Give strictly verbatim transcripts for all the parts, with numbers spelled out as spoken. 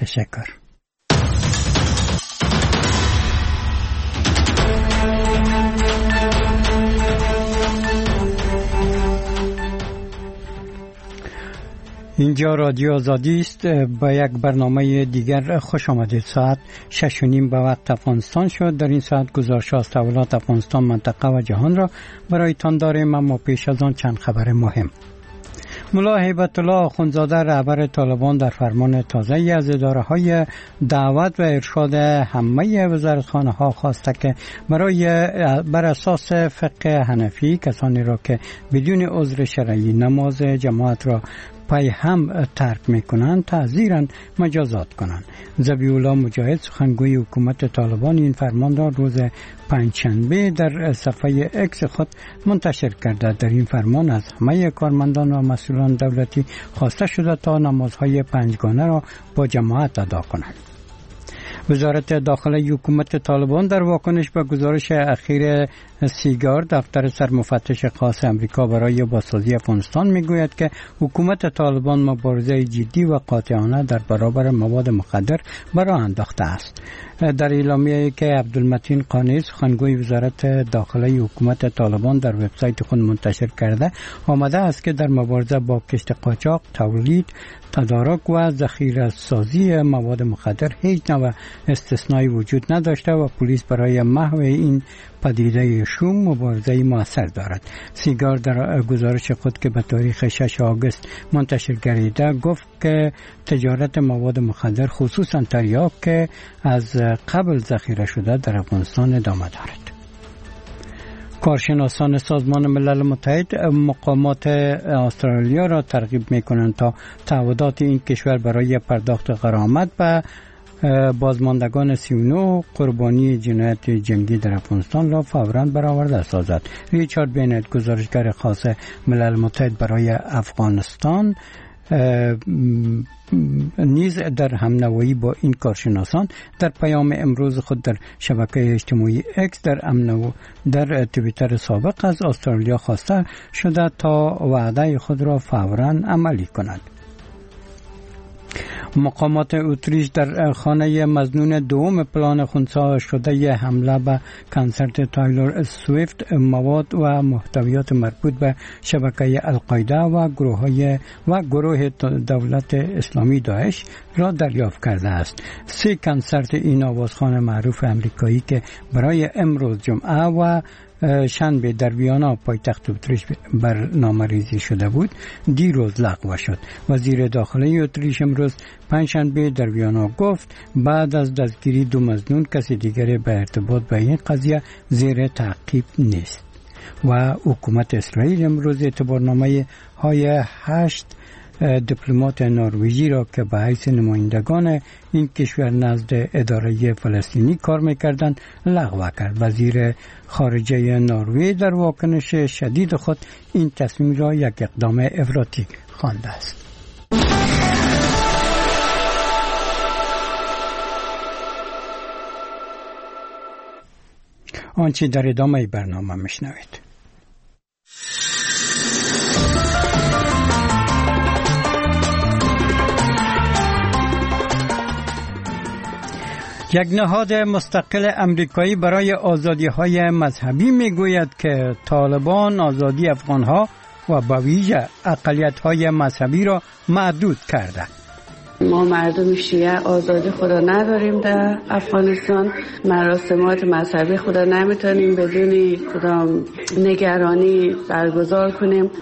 تشکر. اینجا رادیو آزادی است. با یک برنامه دیگر خوش آمدید. ساعت شش و نیم به وقت افغانستان شد. در این ساعت گزارش از تحولات افغانستان، منطقه و جهان را برایتان داریم، اما پیش از آن چند خبر مهم. ملا هیبت الله آخوندزاده رهبر طالبان در فرمان تازه‌ای از اداره‌های دعوت و ارشاد همه وزارتخانه‌ها خواسته که برای بر اساس فقه حنفی کسانی را که بدون عذر شرعی نماز جماعت را پای هم ترک میکنند تعزیراً مجازات کنند. ذبیح الله مجاهد سخنگوی حکومت طالبان این فرمان را روز پنجشنبه در صفحه اکس خود منتشر کرده. در این فرمان از همه کارمندان و مسئولان دولتی خواسته شده تا نمازهای پنجگانه را با جماعت ادا کنند. وزارت داخله حکومت طالبان در واکنش به گزارش اخیر سیگار دفتر سرمفتش خاص امریکا برای بازسازی افغانستان میگوید که حکومت طالبان مبارزه جدی و قاطعانه در برابر مواد مخدر برای انداخته است. در اعلامیه‌ای که عبدالمتین قانی سخنگوی وزارت داخله حکومت طالبان در وبسایت خود منتشر کرده آمده است که در مبارزه با کشت قاچاق، تولید، تدارک و ذخیره سازی مواد مخدر هیچ نوع استثنایی وجود نداشته و پلیس برای محو این پدیده شوم مبارزه موثر دارد. سیگار در گزارش خود که به تاریخ شش آگوست منتشر گردیده گفت که تجارت مواد مخدر خصوصا تریاک که از قبل ذخیره شده در افغانستان ادامه دارد. کارشناسان سازمان ملل متحد مقامات استرالیا را ترغیب می‌کنند تا تعهدات این کشور برای پرداخت غرامت به بازماندگان سی و نه قربانی جنایت جنگی در افغانستان را فوراً برآورده سازد. ریچارد بینت گزارشگر خاص ملل متحد برای افغانستان نیز در همنوایی با این کارشناسان در پیام امروز خود در شبکه اجتماعی اکس در امنو در توییتر سابق از استرالیا خواسته شده تا وعده خود را فوراً عملی کند. مقامات اتریش در خانه مظنون دوم پلان خنثی شده حمله به کنسرت تایلور سویفت مواد و محتویات مربوط به شبکه القاعده و گروه و گروه دولت اسلامی داعش را دریافت کرده است. سه کنسرت این آوازخوان معروف امریکایی که برای امروز جمعه و شنبه در ویانا پایتخت اتریش برنامه ریزی شده بود دیروز لغو شد. وزیر داخله اتریش امروز پنجشنبه در ویانا گفت بعد از دستگیری دو مظنون کسی دیگر به ارتباط با این قضیه زیر تعقیب نیست. و حکومت اسرائیل امروز اعتبارنامه های هشت دیپلمات نروژی را که به حیث نمایندگان این کشور نزد اداره فلسطینی کار می‌کردند لغو کرد. وزیر خارجه نروژ در واکنش شدید خود این تصمیم را یک اقدام افراطی خوانده است. آنچه در ادامه برنامه میشنوید. یک نهاد مستقل امریکایی برای آزادی‌های مذهبی میگوید که طالبان آزادی افغان‌ها و به ویژه اقلیت‌های مذهبی را محدود کرده. ما مردم شیعه آزادی خدا نداریم در افغانستان. مراسمات مذهبی خدا نمیتونیم بدون کدام نگرانی برگزار کنیم.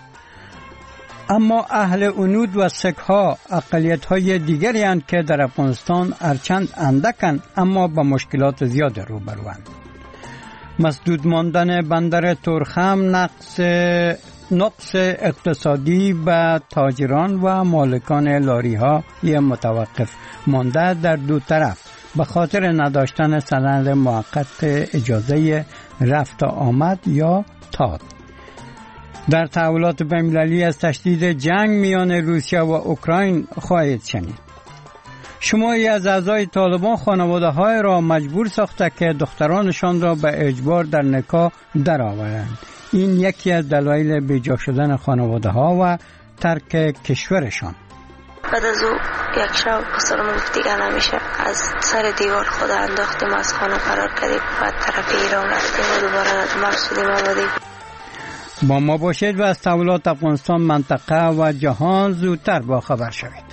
اما اهل عنود و سک‌ها اقلیت‌های دیگری هستند که در افغانستان هرچند اندکند اما با مشکلات زیاد روبروند. مسدود ماندن بندر تورخم، نقص نقص اقتصادی به تاجران و مالکان لاری‌های متوقف مانده در دو طرف به خاطر نداشتن سند موقت اجازه رفت و آمد یا تاد. در تحولات بین‌المللی از تشدید جنگ میان روسیه و اوکراین خواهید شنید. شماری از اعضای طالبان خانواده‌های را مجبور ساخته که دخترانشان را به اجبار در نکاح درآورند. این یکی از دلایل بیجا شدن خانواده‌ها و ترک کشورشان. بعد از او یک شب پسرم گفت دیگه نمیشه، از سر دیوار خود انداختیم، از خانه فرار کردیم، بعد طرف ایران رفتیم و دوباره مرد شدیم آمدیم. با ما باشید و از تحولات افغانستان، منطقه و جهان زودتر با خبر شوید.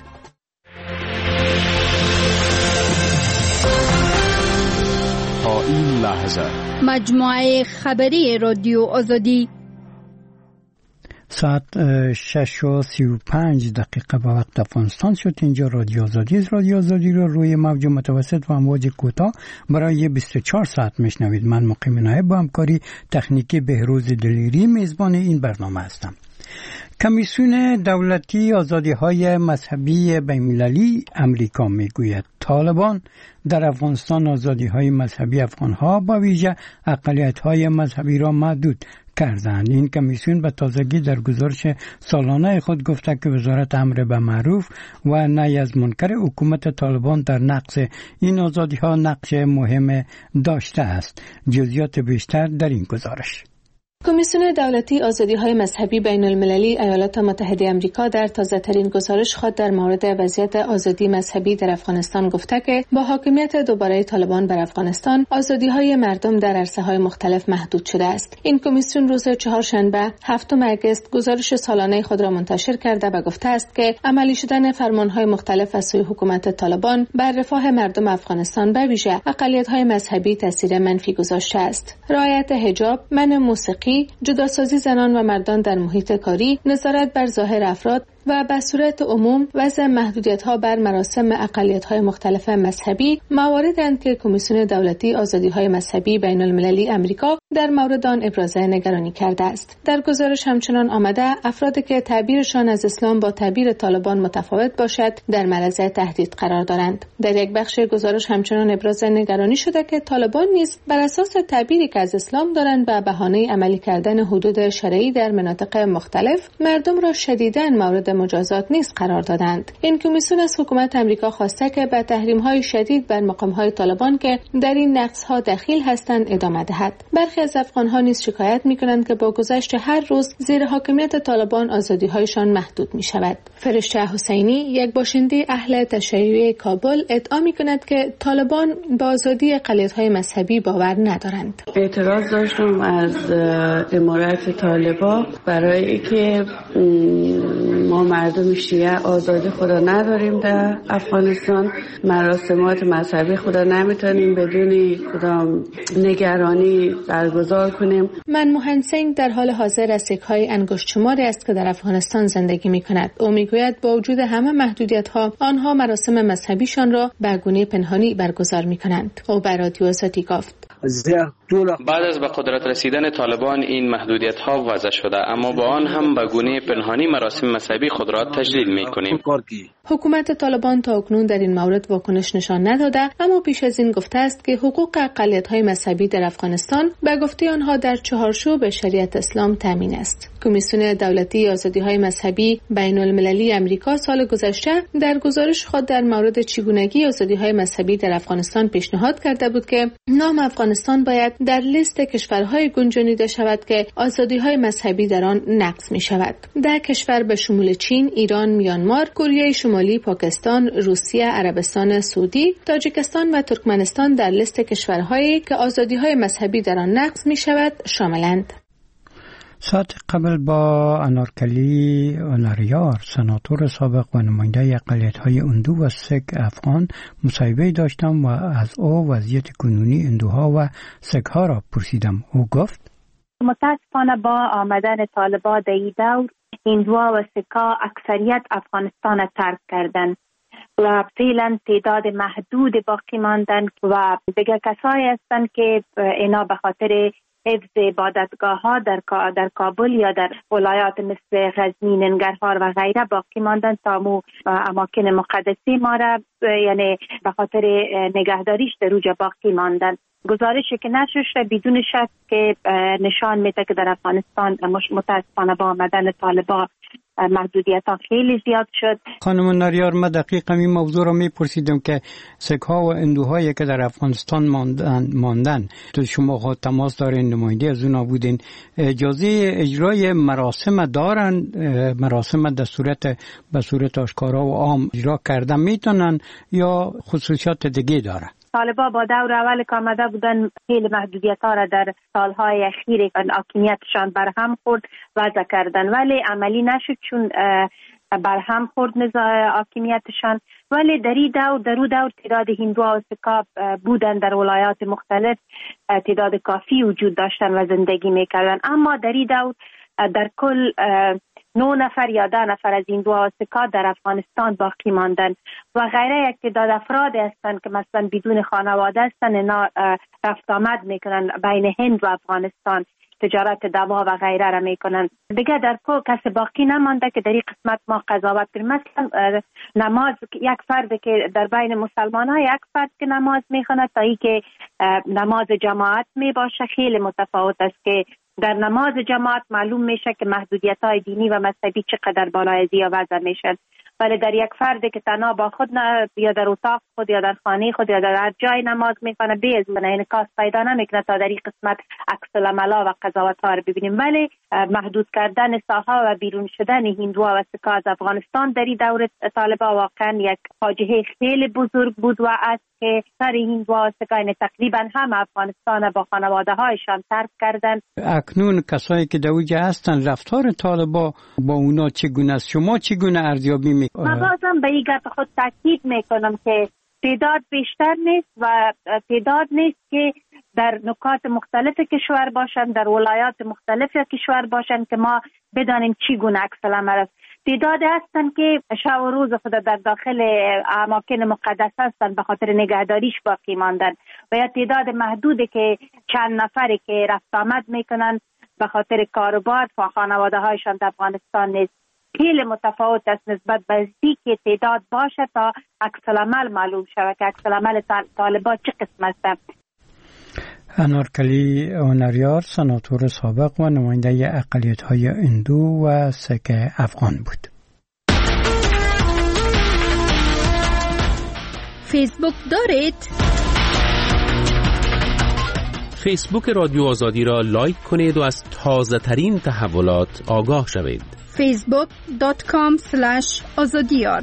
تا این لحظه مجموعه خبری رادیو آزادی ساعت شش و سی و پنج دقیقه به وقت افغانستان شد. اینجا رادیو آزادی است. رادیو آزادی رو روی موج متوسط و امواج کوتاه برای بیست و چهار ساعت میشنوید. من مقیم نایب با همکاری تکنیکی بهروز دلیری میزبان این برنامه هستم. کمیسیون دولتی آزادی‌های مذهبی بین‌المللی امریکا میگوید طالبان در افغانستان آزادی‌های مذهبی افغان‌ها با ویژه اقلیت‌های مذهبی را محدود کردند. این کمیسیون به تازگی در گزارش سالانه خود گفته که وزارت امر به معروف و نهی از منکر حکومت طالبان در نقض این آزادی‌ها نقش مهم داشته است. جزئیات بیشتر در این گزارش. کمیسیون دولتی آزادی‌های مذهبی بین‌المللی ایالات متحده آمریکا در تازه‌ترین گزارش خود در مورد وضعیت آزادی مذهبی در افغانستان گفته که با حاکمیت دوباره طالبان بر افغانستان آزادی‌های مردم در عرصه‌های مختلف محدود شده است. این کمیسیون روز چهارشنبه هفتم آگوست گزارش سالانه خود را منتشر کرده و گفته است که عملی شدن فرمان‌های مختلف از سوی حکومت طالبان بر رفاه مردم افغانستان به ویژه اقلیت‌های مذهبی تاثیر منفی گذاشته است. رعایت حجاب، منع موسیقی، جداسازی زنان و مردان در محیط کاری، نظارت بر ظاهر افراد و به صورت عموم وضع محدودیت‌ها بر مراسم اقلیت‌های مختلف مذهبی مواردند که کمیسیون دولتی آزادی‌های مذهبی بین‌المللی آمریکا در مورد آن ابراز نگرانی کرده است. در گزارش همچنان آمده افرادی که تعبیرشان از اسلام با تعبیر طالبان متفاوت باشد در معرض تهدید قرار دارند. در یک بخش گزارش همچنان ابراز نگرانی شده که طالبان نیز بر اساس تعبیری که از اسلام دارند به بهانه عملی کردن حدود شرعی در مناطق مختلف مردم را شدیداً مورد مجازات نیز قرار دادند. این کمیسیون از حکومت آمریکا خواسته که به تحریم‌های شدید بر مقام‌های طالبان که در این نقض‌ها دخیل هستند ادامه دهد. برخی از افغان‌ها نیز شکایت می‌کنند که با گذشت هر روز زیر حاکمیت طالبان آزادی‌هایشان محدود می‌شود. فرشته حسینی، یک باشنده اهل تشیع کابل، ادعا می‌کند که طالبان با آزادی اقلیت‌های مذهبی باور ندارند. اعتراض داشتم از امارت طالبان برای اینکه ما مردم شیعه آزادی خدا نداریم در افغانستان، مراسمات مذهبی خدا نمیتونیم بدون کدام نگرانی برگزار کنیم. منموهن سینگ در حال حاضر از سیک‌های انگشت شماری است که در افغانستان زندگی می‌کند. او میگوید با وجود همه محدودیت‌ها آنها مراسم مذهبیشان را به گونه پنهانی برگزار می‌کنند. او به رادیو آزادی گفت بعد از به قدرت رسیدن طالبان این محدودیت ها وضع شده، اما با آن هم به گونه پنهانی مراسم مذهبی خود را تجلیل می کنیم. حکومت طالبان تا اکنون در این مورد واکنش نشان نداده، اما پیش از این گفته است که حقوق اقلیت های مذهبی در افغانستان به گفته آنها در چهارچوب شریعت اسلام تامین است. کمیسیون دولتی آزادی های مذهبی بین المللی آمریکا سال گذشته در گزارش خود در مورد چگونگی آزادی های مذهبی در افغانستان پیشنهاد کرده بود که نام افغانستان باید در لیست کشورهای گنجانیده شود که آزادی‌های مذهبی در آن نقض می‌شود. ده کشور به شمول چین، ایران، میانمار، کره شمالی، پاکستان، روسیه، عربستان سعودی، تاجیکستان و ترکمنستان در لیست کشورهایی که آزادی‌های مذهبی در آن نقض می‌شود شاملند. ساعت قبل با انارکلی اونریار سناتور سابق و نماینده اقلیت‌های اندو و سک افغان مصاحبه داشتم و از او وضعیت کنونی اندوها و سک‌ها را پرسیدم. او گفت متاسفانه با آمدن طالبان در این دور هندوها و سک‌ها اکثریت افغانستان را ترک کردند و فعلا تعداد محدود باقی ماندن و دیگر کسایی هستند که اینا به خاطر حفظ عبادتگاه ها در در کابل یا در ولایات مثل غزنی، ننگرهار و غیره باقی ماندن تا مو اماکن مقدسی ما را یعنی به خاطر نگهداریش در روجا باقی ماندن. گزارشی که نشر شده بدون شک که نشان میده که در افغانستان متاسفانه با آمدن طالبان محدودیت ها خیلی زیاد شد. خانم ناریار، من دقیقا این موضوع رو میپرسیدم که سکه ها و اندوهایی که در افغانستان ماندن, ماندن. تو شما ها تماس دارین، نماینده از اونا بودین، اجازه اجرای مراسم دارن؟ مراسم در صورت به صورت آشکارا و عام اجرا کردن میتونن یا خصوصیات دیگه داره؟ طالبا با دور اول که آمده بودن خیلی محدودیت ها را در سالهای اخیر حاکمیتشان برهم خورد وضع کردن، ولی عملی نشد چون برهم خورد نظام حاکمیتشان. ولی در این دور در او دور تعداد هندوها و سکا بودن در ولایات مختلف، تعداد کافی وجود داشتن و زندگی میکردن. اما در این دور در کل نه نفر یا ده نفر از این دو سکا در افغانستان باقی ماندن و غیره یک تعداد افراد هستند که مثلا بدون خانواده هستند، اینا رفت آمد میکنن بین هند و افغانستان، تجارت دوا و غیره را میکنن. دیگه در کو کسی باقی نمانده که در این قسمت ما قضاوت کنیم. مثلا نماز، یک فرد که در بین مسلمان ها یک فرد که نماز میخونه تا ای که نماز جماعت میباشه خیلی متفاوت است که در نماز جماعت معلوم میشه که محدودیت های دینی و مذهبی چقدر بالای زیا وضع میشن، ولی در یک فرد که تنها با خود نه یا در اتاق خود یا در خانه خود یا در هر جای نماز میکنه بیز من انعکاس پیدا نمیکنه تا در این قسمت عکس العملا و قضاوت ها رو ببینیم. ولی محدود کردن ساحه و بیرون شدن هندوها و سکا از افغانستان در این دور طالبان واقعا یک فاجعه خیلی بزرگ بود و است که سر هندوها و سکا تقریبا هم افغانستان با خانواده هایشان ترک کردن. اکنون کسایی که در اوجه هستن رفتار طالبان با اونا چگونه است؟ شما چگونه ارزیابی میکنید؟ من بازم به این گپ خود تاکید میکنم که تعداد بیشتر نیست و تعداد نیست که در نکات مختلف کشور باشن، در ولایات مختلف کشور باشن که ما بدانیم چی گونه عکس العمل است. تعداد هستن که شب و روز خود در داخل اماکن مقدس هستن به خاطر نگهداریش باقی ماندن و یا تعداد محدودی که چند نفری که رفت آمد میکنن به خاطر کاروبار و خانواده هایشان در افغانستان نیست. خیلی متفاوت است نسبت به که تعداد باشه تا عکس العمل معلوم شود که عکس العمل طالبان چه قسم است. انارکلی ناریار سناتور سابق و نماینده اقلیت‌های هندو و سک افغان بود. فیسبوک دارید؟ فیسبوک رادیو آزادی را لایک کنید و از تازه ترین تحولات آگاه شوید. فیسبوک دات کام اسلش آزادیار.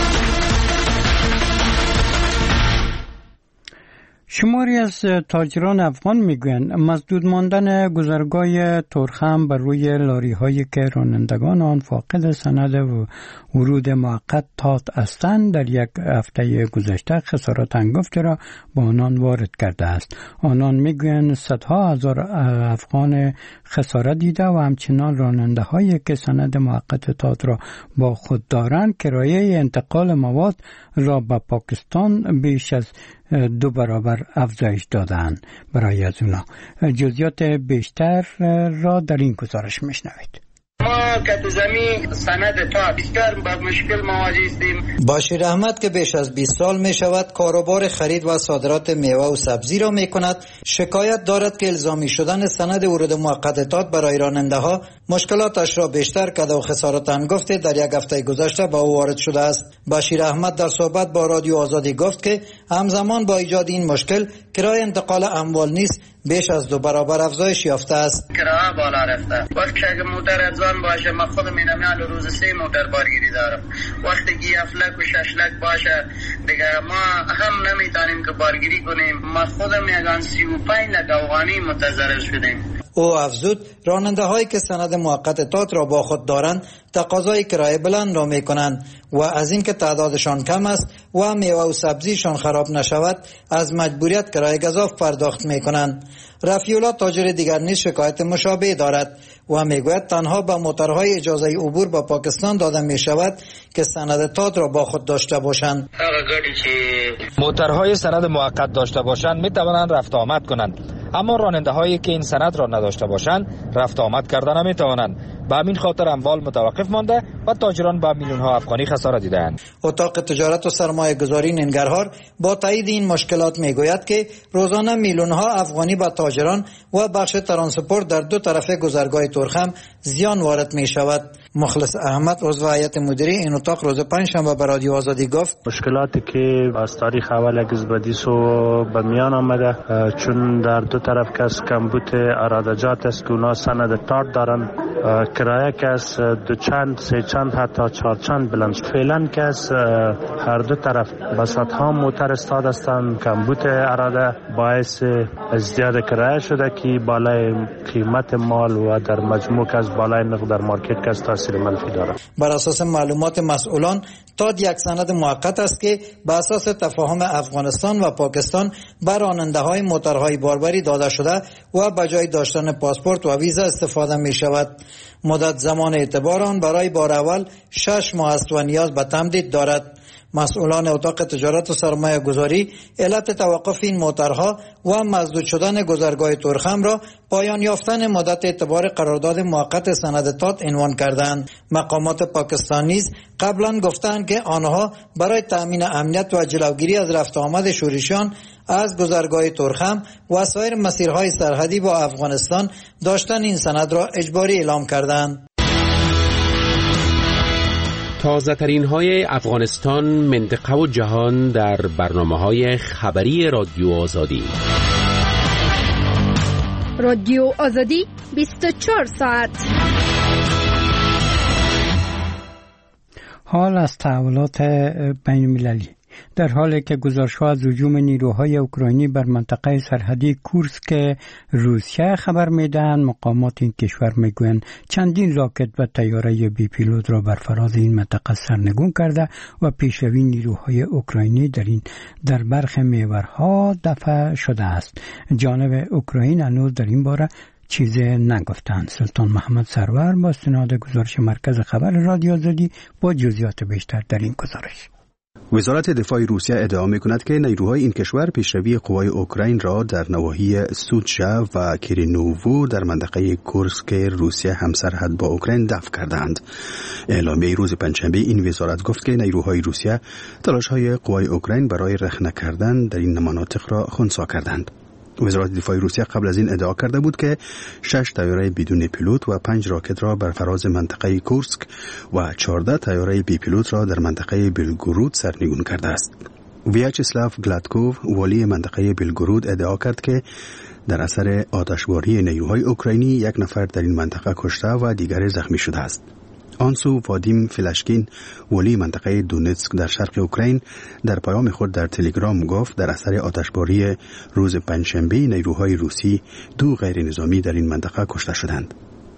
شماری از تاجران افغان میگویند مسدود ماندن گذرگاه تورخم بر روی لاری هایی که رانندگان آن فاقد سند و ورود موقت تات هستند در یک هفته گذشته خسارات هنگفتی را با آنان وارد کرده است. آنان میگویند صدها هزار افغان خسارت دیده و همچنان راننده هایی که سند موقت تات را با خود دارند کرایه انتقال مواد را به پاکستان بیش از دو برابر افزایش دادند. برای از اونا جزئیات بیشتر را در این گزارش میشنوید. ما که زمین سند تا بسیار با مشکل مواجه هستیم. باشیر احمد که بیش از بیست سال می شود کاروبار خرید و صادرات میوه و سبزی را می کند، شکایت دارد که الزامی شدن سند ورود موقتات برای راننده ها مشکلاتش را بیشتر کرده و خسارات هنگفتی در یک هفته گذشته با او وارد شده است. باشیر احمد در صحبت با رادیو آزادی گفت که همزمان با ایجاد این مشکل کرایه انتقال اموال نیز بیش از دو برابر افزایش یافته است. کرایه بالا رفته. وقتی که موتر ارزان باشه ما خودم اینم روز سه موتر بارگیری دارم. وقتی که افلک و ششلک باشه دیگه ما هم نمیتونیم که بارگیری کنیم. ما خودم یگان سی و پنج لک افغانی متضرر شدیم. او افزود راننده هایی که سند موقت تات را با خود دارند تقاضای کرایه بلند را می کنند و از اینکه تعدادشان کم است و میوه و سبزیشان خراب نشود از مجبوریت کرایه گزاف پرداخت می کنند. رفیع‌الله تاجر دیگر نیز شکایت مشابه دارد و میگوید تنها به موترهای اجازه عبور به پاکستان داده می شود که سند تات را با خود داشته باشند. موترهای سند موقت داشته باشند می توانند رفت آمد کنند، اما راننده هایی که این سند را نداشته باشند رفت آمد کردن نمی توانند. به همین خاطر اموال متوقف مانده و تاجران به میلیون ها افغانی خسارت دیدند. اتاق تجارت و سرمایه گذاری ننگرهار با تایید این مشکلات میگوید که روزانه میلیون ها افغانی با تاجران و بخش ترانسپورت در دو طرف گذرگاه تورخم زیان وارد می شود. مخلص احمد عضو هیئت مدیره این اتاق روز پنجشنبه به رادیو آزادی گفت مشکلاتی که از تاریخ اول اگزبدیس و به میان آمده چون در دو طرف کس کمبود ارادجات است که اونا سند تارت دارن، کرایه کس دو چند سه چند حتی چهار چند بلند فعلا کس هر دو طرف بسات ها موتر استاد هستند. کمبود اراده باعث ازدیاد کرایه شده که بالای قیمت مال و در مجموع کس بالای نرخ در مارکت کس تاثیر منفی دارد. بر اساس معلومات مسئولان تاد یک سند موقت است که بر اساس تفاهم افغانستان و پاکستان بر راننده های موترهای باربری داده شده و به جای داشتن پاسپورت و ویزا استفاده می شود. مدت زمان اعتبار آن برای بار اول شش ماه است و نیاز به تمدید دارد. مسئولان اتاق تجارت و سرمایه گذاری علت توقف این موترها و مسدود شدن گذرگاه تورخم را پایان یافتن مدت اعتبار قرارداد موقت سند تات عنوان کردند. مقامات پاکستان نیز قبلا گفتند که آنها برای تأمین امنیت و جلوگیری از رفت آمد شورشیان از گذرگاه تورخم و سایر مسیرهای سرحدی با افغانستان داشتن این سند را اجباری اعلام کردند. تازه ترین های افغانستان، منطقه و جهان در برنامه های خبری رادیو آزادی. رادیو آزادی بیست و چهار ساعت. حال از تحولات بین المللی. در حالی که گزارش‌ها از هجوم نیروهای اوکراینی بر منطقه سرحدی کورسک روسیه خبر می‌دهند، مقامات این کشور می‌گویند چندین راکت و طیاره بی پیلوت را بر فراز این منطقه سرنگون کرده و پیشروی نیروهای اوکراینی در این در برخی محورها دفع شده است. جانب اوکراین هنوز در این باره چیزی نگفتند. سلطان محمد سرور با استناد گزارش مرکز خبر رادیو آزادی با جزئیات بیشتر در این گزارش. وزارت دفاع روسیه ادعا می‌کند که نیروهای این کشور پیشروی قوای اوکراین را در نواحی سوتشا و کیرینوو در منطقه کورسک روسیه همسرحد با اوکراین دفع کردند. اعلامیه روز پنجشنبه این وزارت گفت که نیروهای روسیه تلاش‌های قوای اوکراین برای رخنه کردن در این مناطق را خنثی کردند. وزارت دفاع روسیه قبل از این ادعا کرده بود که شش طیاره بدون پیلوت و پنج راکت را بر فراز منطقه کورسک و چهارده طیاره بی پیلوت را در منطقه بلگورود سرنگون کرده است. ویاچسلاو گلادکوف، والی منطقه بلگورود، ادعا کرد که در اثر آتشباری نیروهای اوکراینی یک نفر در این منطقه کشته و دیگر زخمی شده است. آنسو وادیم فلاشکین، ولی منطقه دونتسک در شرق اوکراین، در پیام خود در تلگرام گفت در اثر آتشباری روز پنجشنبه نیروهای روسی دو غیر نظامی در این منطقه کشته شدند.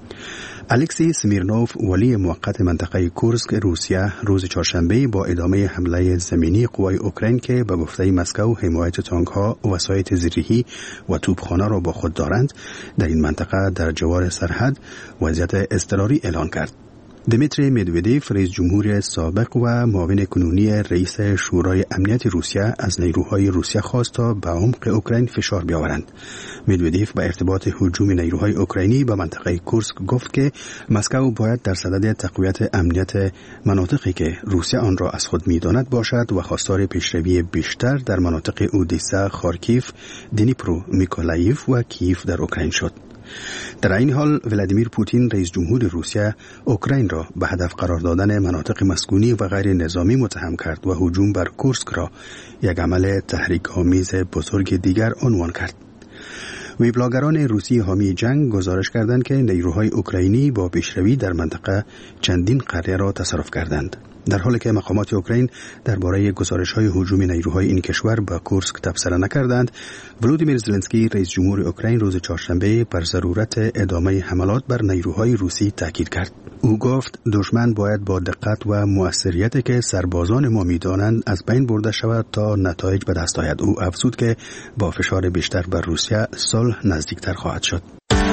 الکسی سمیرنوف، ولی موقت منطقه کورسک روسیه، روز چهارشنبه با ادامه حمله زمینی قوای اوکراین که به گفته مسکو حمایت تانک‌ها، وسایل زیرهی و توپخانه را با خود دارند، در این منطقه در جوار سرحد وضعیت اضطراری اعلان کرد. دمیتری مدودیف، رئیس جمهور سابق و معاون کنونی رئیس شورای امنیت روسیه، از نیروهای روسیه خواست تا به عمق اوکراین فشار بیاورند. مدودیف به ارتباط هجوم نیروهای اوکراینی به منطقه کورسک گفت که مسکو باید در صدد تقویت امنیت مناطقی که روسیه آن را از خود می‌داند باشد و خواستار پیشروی بیشتر در مناطق اودیسا، خارکیف، دنیپرو، میکولایف و کیف در اوکراین شد. در این حال ولادیمیر پوتین، رئیس جمهور روسیه، اوکراین را به هدف قرار دادن مناطق مسکونی و غیر نظامی متهم کرد و هجوم بر کورسک را یک عمل تحریک‌آمیز بزرگ دیگر عنوان کرد. ویبلاگران روسی حامی جنگ گزارش کردند که نیروهای اوکراینی با پیشروی در منطقه چندین قریه را تصرف کردند، در حالی که مقامات اوکراین درباره گزارش‌های هجوم نیروهای این کشور به کورسک تبصره نکردند. ولودیمیر زلنسکی، رئیس جمهور اوکراین، روز چهارشنبه بر ضرورت ادامه حملات بر نیروهای روسی تاکید کرد. او گفت دشمن باید با دقت و موثریتی که سربازان ما می‌دانند از بین برده شود تا نتایج به دست آید. او افزود که با فشار بیشتر بر روسیه صلح نزدیکتر خواهد شد.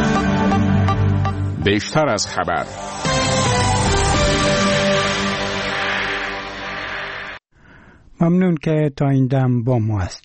بیشتر از خبر. ممنون که تا این دم با ما هستید.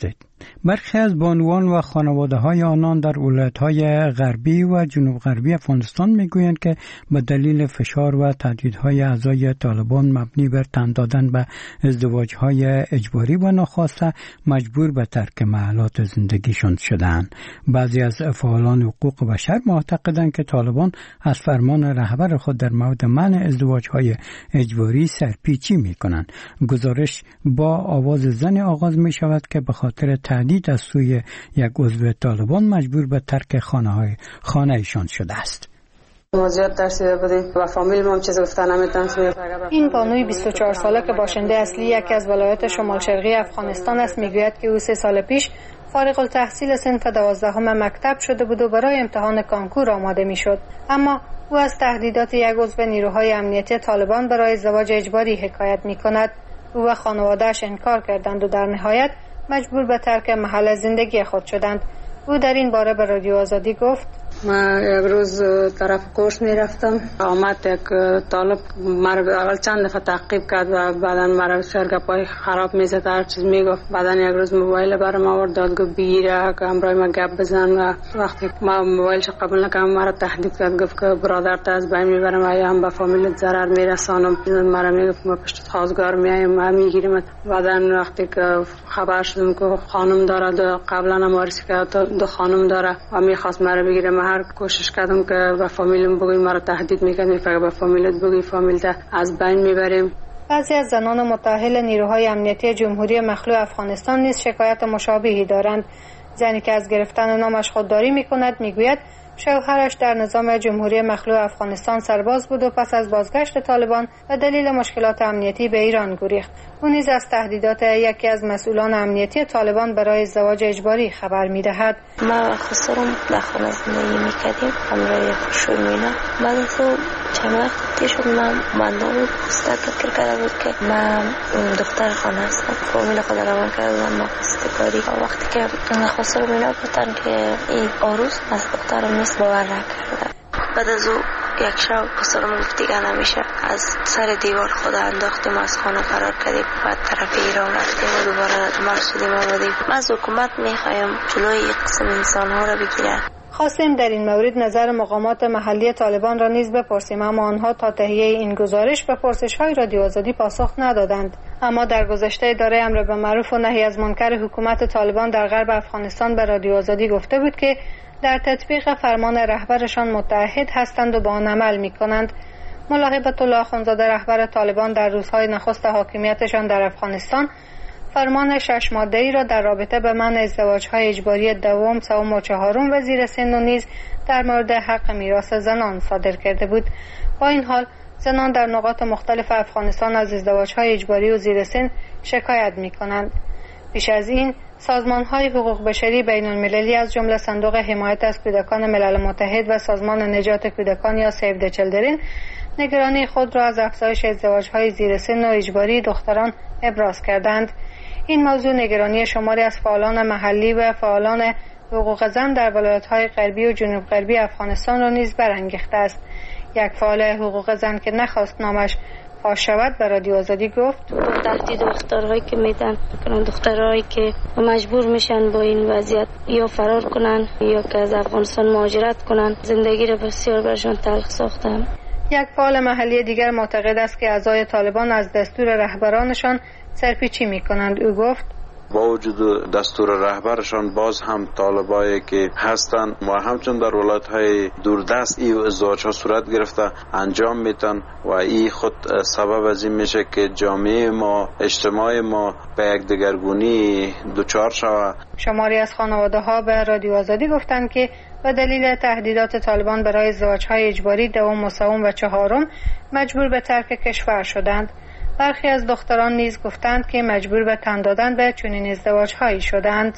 برخی از بانوان و خانواده های آنان در ولایت های غربی و جنوب غربی افغانستان میگویند که به دلیل فشار و تهدیدهای اعضای طالبان مبنی بر تن دادن به ازدواج های اجباری و ناخواسته مجبور به ترک محلات زندگیشان شدند. بعضی از فعالان حقوق بشر معتقدند که طالبان از فرمان رهبر خود در مورد منع ازدواج های اجباری سرپیچی میکنند. گزارش با آواز زن آغاز می شود که به خاطر تهدید از سوی یک عضو طالبان مجبور به ترک خانه های خانه ایشان شده است. موضوعات ترسیده بودیم و فامیل ما چیز گفتن نمیتونم. این بانوی بیست و چهار ساله که باشنده اصلی یکی از ولایات شمال شرقی افغانستان است میگوید که او سه سال پیش فارغ التحصیل صنف دوازدهم مکتب شده بود و برای امتحان کانکور آماده میشد، اما او از تهدیدات یک عضو نیروهای امنیتی طالبان برای ازدواج اجباری حکایت میکند. او و خانواده‌اش انکار کردند و در نهایت مجبور به ترک محل زندگی خود شدند. او در این باره به رادیو آزادی گفت: ما یک روز طرف کورس می رفتم، آمد یک طالب مرا اول چند دفعه تعقیب کرد و بعدا مرا سرگپای خراب می زد، هر چیز می گفت. بعدا یک روز موبایل برام آورد داد، گفت بگیره که همراه ما گپ بزن و وقتی ما موبایلش قبول نکردم مرا تهدید کرد، گفت که برادرت از بین میبرم و یا هم به فامیلت ضرر میرسانم. مرا میگفت ما پشت خواستگار میایم و میگیریم. بعدا وقتی که خبر شدم که خانم داره، دو قبلا هم وارسی کرد دو خانم داره و میخواست مرا بگیره، من هر کوشش کردم که به فامیلم بگم، مرا تهدید میکنه، میگه به فامیلت بگی فامیلت از بین میبریم. بعضی از زنان متأهل نیروهای امنیتی جمهوری مخلوع افغانستان نیز شکایت مشابهی دارند. زنی که از گرفتن نامش خودداری میکند میگوید شوهرش در نظام جمهوری مخلوع افغانستان سرباز بود و پس از بازگشت طالبان به دلیل مشکلات امنیتی به ایران گریخت. او نیز از تهدیدات یکی از مسئولان امنیتی طالبان برای ازدواج اجباری خبر میدهد. ما و خسرم در خانه زندگی میکردیم، همراه خوشوی مینا. بعد از او چند وقت دیگه شد من بندام پسته فکر کرده بود که من دختر خانه هستم. فامیل خود روان کردم ما پستکاری. وقتی که خسرم مینا گفتن که این آروز از دخترم نیست، باور نکردم. بعد از او یک شب خسرم گفت دیگه نمیشه، از سر دیوار خود انداختیم، از خانه فرار کردیم، بعد طرف ایران رفتیم و دوباره مرسودیم آمدیم. ما از حکومت میخوایم جلوی یک قسم انسان ها را بگیرن. خواستیم در این مورد نظر مقامات محلی طالبان را نیز بپرسیم، اما آنها تا تهیه این گزارش به پرسش‌های رادیو آزادی پاسخ ندادند. اما در گذشته اداره امر به معروف و نهی از منکر حکومت طالبان در غرب افغانستان به رادیو آزادی گفته بود که در تطبیق فرمان رهبرشان متعهد هستند و با آن عمل می‌کنند. ملا هیبت الله اخوندزاده رهبر طالبان در روزهای نخست حاکمیتشان در افغانستان فرمان شش ماده‌ای را در رابطه به منع ازدواج‌های اجباری دوم، سوم و چهارم و زیر سن و نیز در مورد حق میراث زنان صادر کرده بود. با این حال زنان در نقاط مختلف افغانستان از ازدواج‌های اجباری و زیر سن شکایت می‌کنند. پیش از این سازمان‌های حقوق بشری بین‌المللی از جمله صندوق حمایت از کودکان ملل متحد و سازمان نجات کودکان یا سیو د چیلدرن نگرانی خود را از افزایش ازدواج‌های زیر سن و اجباری دختران ابراز کردند. این موضوع نگرانی شماری از فعالان محلی و فعالان حقوق زن در ولایت‌های غربی و جنوب غربی افغانستان را نیز برانگیخته است. یک فعال حقوق زن که نخواست نامش فاش شود به رادیو آزادی گفت: تهدید و اخطارهایی که میدن دخترایی که مجبور میشن با این وضعیت یا فرار کنن یا که از افغانستان مهاجرت کنن، زندگی را بسیار برشان تلخ ساختن. یک فعال محلی دیگر معتقد است که اعضای طالبان از دستور رهبرانشان سرپیچی میکنند. او گفت: با وجود دستور رهبرشان باز هم طالبایی که هستند و همچون در ولایت‌های دوردست ای ازدواج ها صورت گرفته انجام میتن و این خود سبب از این میشه که جامعه ما، اجتماع ما به یک دگرگونی دچار شود. شماری از خانواده ها به رادیو آزادی گفتند که به دلیل تهدیدات طالبان برای ازدواج‌های اجباری دوم و سوم و چهارم مجبور به ترک کشور شدند. برخی از دختران نیز گفتند که مجبور به تن دادن به چنین ازدواج‌هایی شدند.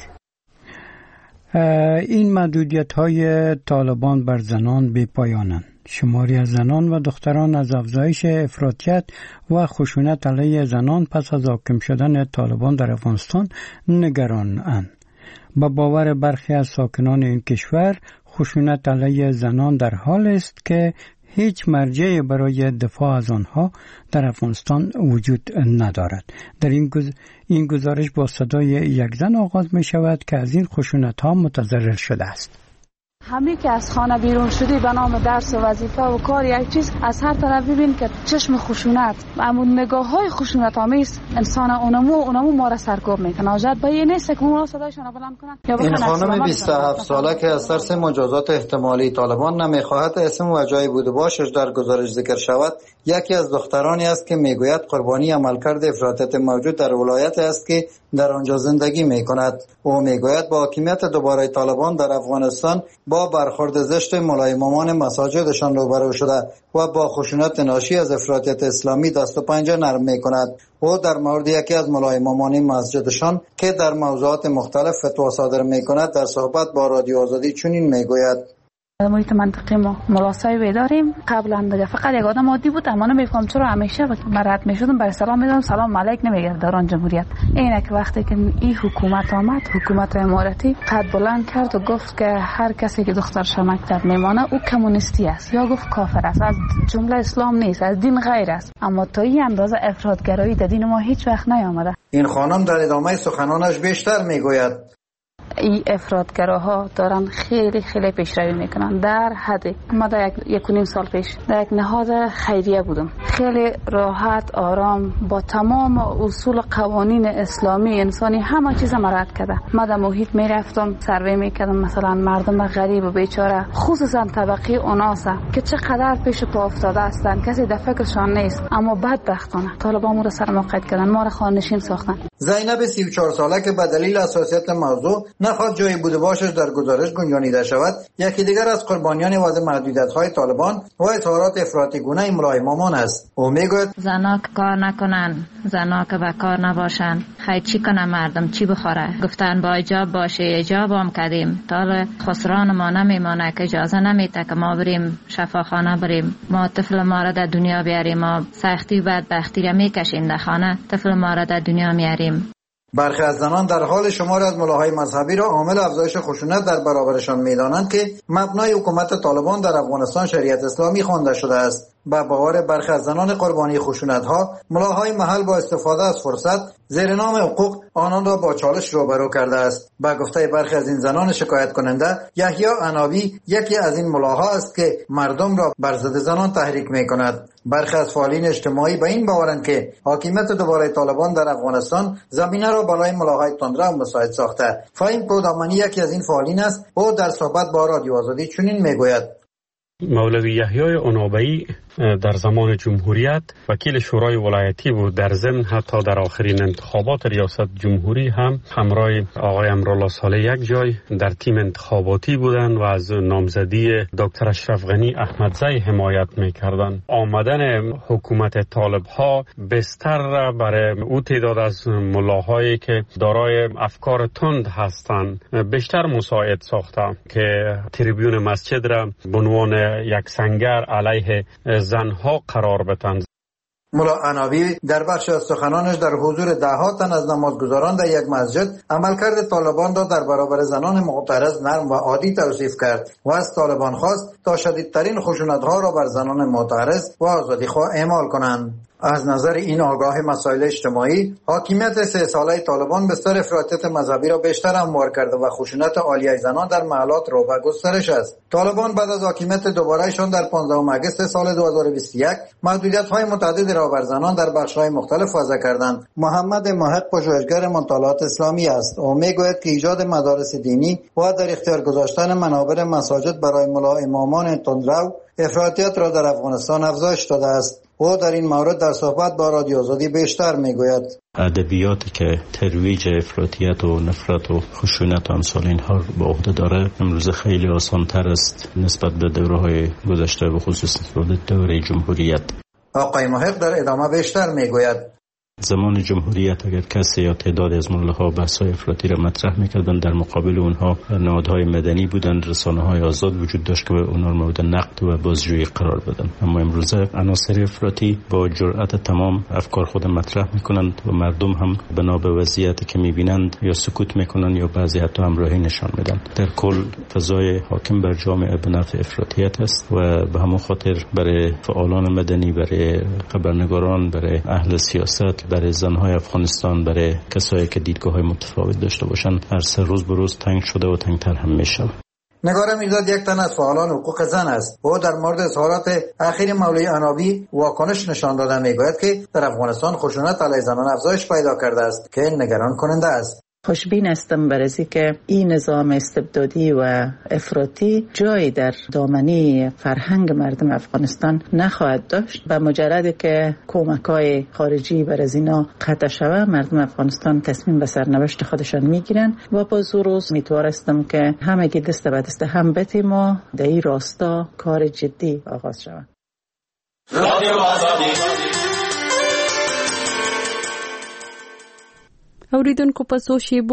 این محدودیت‌های طالبان بر زنان بی پایانند. شماری از زنان و دختران از افزایش افراطیت و خشونت علیه زنان پس از حاکم شدن طالبان در افغانستان نگرانند. با باور برخی از ساکنان این کشور خشونت علیه زنان در حال است که هیچ مرجعی برای دفاع از آنها در افغانستان وجود ندارد. در این گز... این گزارش با صدای یک زن آغاز می شود که از این خشونت ها متضرر شده است. همین که از خانه بیرون شدی به نام درس و وظیفه و کار یک چیز، از هر طرف ببین که چشم خشونت و همون نگاه های خشونت آمیز انسان اونمو اونمو ما را سرکوب میکنه. آجت با یه نیست که اونها صدایشون بلند کنن. این خانم بیست و هفت ساله که از ترس مجازات احتمالی طالبان نمیخواهد اسم و جای بوده باشش در گزارش ذکر شود، یکی از دخترانی است که میگوید قربانی عملکرد افراطیت موجود در ولایت است که در آنجا زندگی میکند. او میگوید با حاکمیت دوباره طالبان در افغانستان با برخورد زشت مولای امامان مساجدشان روبرو شده و با خشونت ناشی از افراطیت اسلامی دست و پنجه نرم میکند. او در مورد یکی از مولای امامان مسجدشان که در موضوعات مختلف فتوا صادر میکند در صحبت با رادیو آزادی چنین میگوید: محیط منطقی ما ملاسایی داریم. قبلا دیگه فقط یک آدم عادی بود، اما نمیفهم چرا همیشه مرد میشدم برای سلام میدادم سلام علیک نمیگرد دوران جمهوریت. اینه که وقتی که این حکومت آمد، حکومت امارتی قد بلند کرد و گفت که هر کسی که دخترش مکتب میمانه او کمونیستی است یا گفت کافر است، از جمله اسلام نیست، از دین غیر است. اما تا این اندازه افراطگرایی در دین ما هیچ وقت نیامده. این خانم در ادامه سخنانش بیشتر میگوید: این افراطگراها دارن خیلی خیلی پیشروی میکنن در حد. ما در یک یک و نیم سال پیش در یک نهاد خیریه بودم، خیلی راحت آرام با تمام اصول قوانین اسلامی انسانی همه چیز مراد کرده. ما در محیط میرفتم سروی میکردم، مثلا مردم غریب و بیچاره خصوصا طبقه اوناسا که چقدر پیش پا افتاده هستن، کسی در فکرشان نیست، اما بدبختانه طالبان ما رو سر موقعیت کردن، ما رو خانه‌نشین ساختن. زینب سی و چهار ساله که به دلیل حساسیت موضوع نخواد جایی بوده باشش در گزارش گنجانیده شود، یکی دیگر از قربانیان وضع محدودیت‌های طالبان و اظهارات افراطی گونه مولای امامان است. او میگوید زنا که کار نکنن، زنا که به کار نباشن، خیلی چی کنه مردم چی بخوره؟ گفتن با حجاب باشه، حجاب هم کردیم. تا خسران ما نمیمانه که اجازه نمیده که ما بریم شفاخانه بریم، ما طفل ما را در دنیا بیاریم، ما سختی و بدبختی را میکشیم در خانه، طفل ما را در دنیا میاریم. برخی از زنان در حال شمار از ملاهای مذهبی را عامل افزایش خشونت در برابرشان می‌دانند که مبنای حکومت طالبان در افغانستان شریعت اسلامی خوانده شده است. با باور برخی از زنان قربانی خشونت‌ها، ملاهای محل با استفاده از فرصت زیر نام حقوق آنان را با چالش روبرو کرده است. با گفته برخی از این زنان شکایت کننده، یحیی عنابی یکی از این ملاها است که مردم را بر ضد زنان تحریک می‌کند. برخی از فعالین اجتماعی به این باورند که حاکمیت دوباره طالبان در افغانستان زمینه را برای ملاهای تندرو مساعد ساخته. فهیم کودامانی یکی از این فعالین است. او در صحبت با رادیو آزادی چنین میگوید: مولوی یحیی عنابی در زمان جمهوریت وکیل شورای ولایتی بود. در ضمن حتی در آخرین انتخابات ریاست جمهوری هم همراه آقای امرالله صالح یک جای در تیم انتخاباتی بودند و از نامزدی دکتر اشرف غنی احمدزی حمایت میکردند. آمدن حکومت طالب ها بستر برای او تعداد از ملاهایی که دارای افکار تند هستند بیشتر مساعد ساخته که تریبیون مسجد را به عنوان یک سنگر علیه زنها قرار بدن. ملا عنابی در بخش از سخنانش در حضور دهها تن از نمازگزاران در یک مسجد عملکرد طالبان را در برابر زنان معترض نرم و عادی توصیف کرد و از طالبان خواست تا شدیدترین خشونت‌ها را بر زنان معترض و آزادیخواه اعمال کنند. از نظر این آگاه مسائل اجتماعی، حاکمیت سه ساله طالبان بستر افراطیت مذهبی را بیشتر هموار کرده و خشونت عالیه زنان در محلات رو به گسترش است. طالبان بعد از حاکمیت دوبارهشان در پانزدهم آگوست سال دو هزار و بیست و یک محدودیت‌های متعددی را بر زنان در بخش‌های مختلف وضع کردند. محمد محق پژوهشگر مطالعات اسلامی است. او میگوید که ایجاد مدارس دینی و در اختیار گذاشتن منابر مساجد برای ملا امامان تندرو افراطیت را در افغانستان افزایش داده است. او در این مورد در صحبت با رادیو آزادی بیشتر میگوید: ادبیاتی که ترویج افراطیت و نفرت و خشونت و امثال اینها به عهده داره امروز خیلی آسان‌تر است نسبت به دوره‌های گذشته و خصوص نسبت به دوره جمهوریت. آقای محق در ادامه بیشتر میگوید: زمان جمهوریت اگر کسی یا تعداد از ملت‌ها بحث‌های افراطی را مطرح می‌کردند، در مقابل اونها نهادهای مدنی بودند، رسانه‌های آزاد وجود داشت که اونها مورد نقد و بازجویی قرار بدن. اما امروزه عناصر افراطی با جرأت تمام افکار خود مطرح می‌کنند و مردم هم بنا به وضعیتی که می‌بینند یا سکوت می‌کنند یا بعضی حتی همراهی نشان میدن. در کل فضای حاکم بر جامعه به نفع افراطیت است و به همون خاطر برای فعالان مدنی، برای خبرنگاران، برای اهل سیاست، برای زنهای افغانستان، برای کسایی که دیدگاه‌های متفاوت داشته باشند، هر سه روز به روز تنگ شده و تنگتر هم میشه. نگار میرداد یک تن از فعالان حقوق زن است. او در مورد اظهارات اخیر مولوی عنابی واکنش نشان داده میگوید که در افغانستان خشونت علیه زنان افزایش پیدا کرده است که نگران کننده است. خوشبین هستم بر از اینکه این نظام استبدادی و افراطی جایی در دامنه فرهنگ مردم افغانستان نخواهد داشت. و مجردی که کمک‌های خارجی بر از اینا قطع شود، مردم افغانستان تصمیم به سرنوشت خودشان میگیرن و با زوروز میتوانستم که همگی دست به دست هم بتیم و در این راستا کار جدی آغاز شود. اوریدونکو په څو شیبو